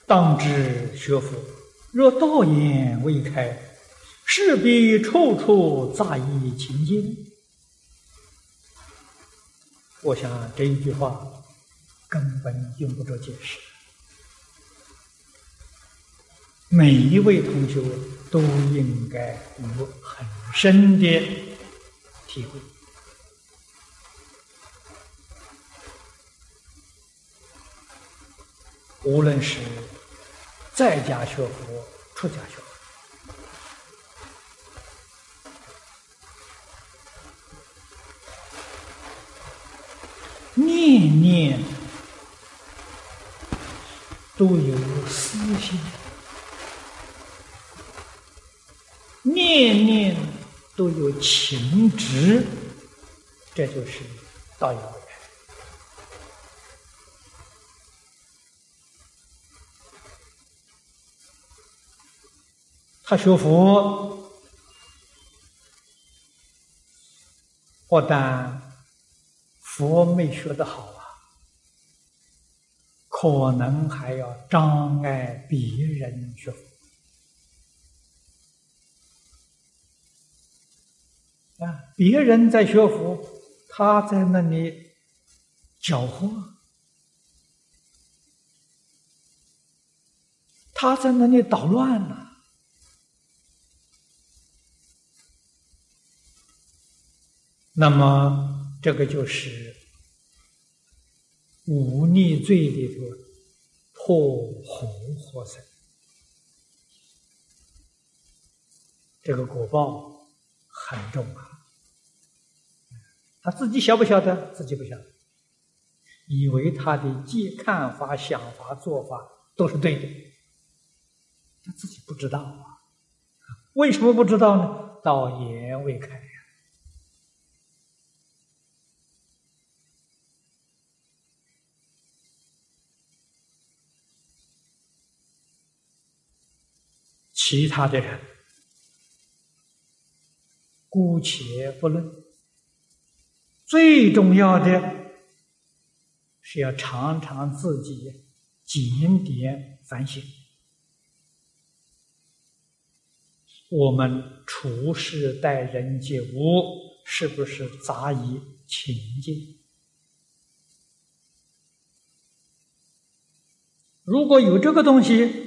当知学佛，若道眼未开，势必处处杂役情境。我想这一句话根本用不着解释，每一位同学都应该有很深的体会。无论是在家学佛、出家学佛，念念都有私心，念念都有情执，这就是道有为。他学佛，不但佛没学得好啊，可能还要障碍别人学佛啊！别人在学佛，他在那里搅和，他在那里捣乱了。那么这个就是忤逆罪里头破活活生，这个果报很重啊。他自己晓不晓得？自己不晓得，以为他的看法、想法、做法都是对的，他自己不知道啊。为什么不知道呢？道眼未开。其他的人姑且不论，最重要的是要常常自己检点反省，我们处事待人接物是不是杂役情境？如果有这个东西，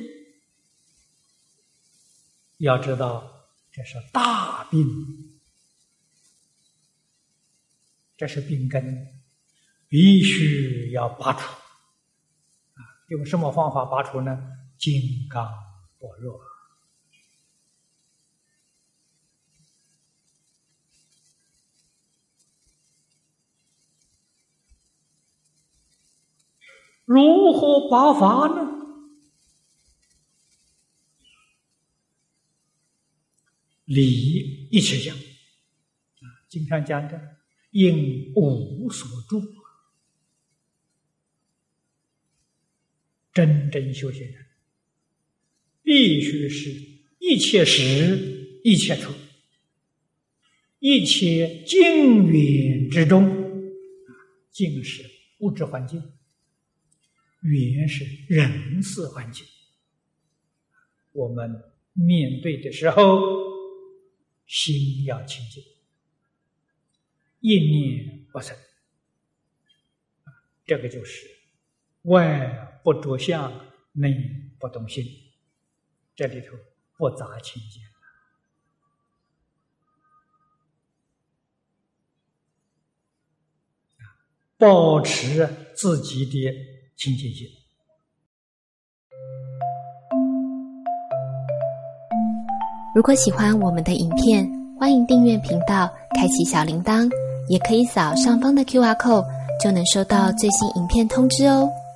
要知道这是大病，这是病根，必须要拔除。用什么方法拔除呢？金刚般若。如何拔法呢？理一起讲，经常讲的应无所住。真正修行人必须是一切时一切处，一切境缘之中。境是物质环境，缘是人事环境。我们面对的时候，心要清净，一念不生，这个就是外不着相，内不动心，这里头不杂清净。保持自己的清净心。 如果喜欢我们的影片，欢迎订阅频道，开启小铃铛，也可以扫上方的 QR code，就能收到最新影片通知哦。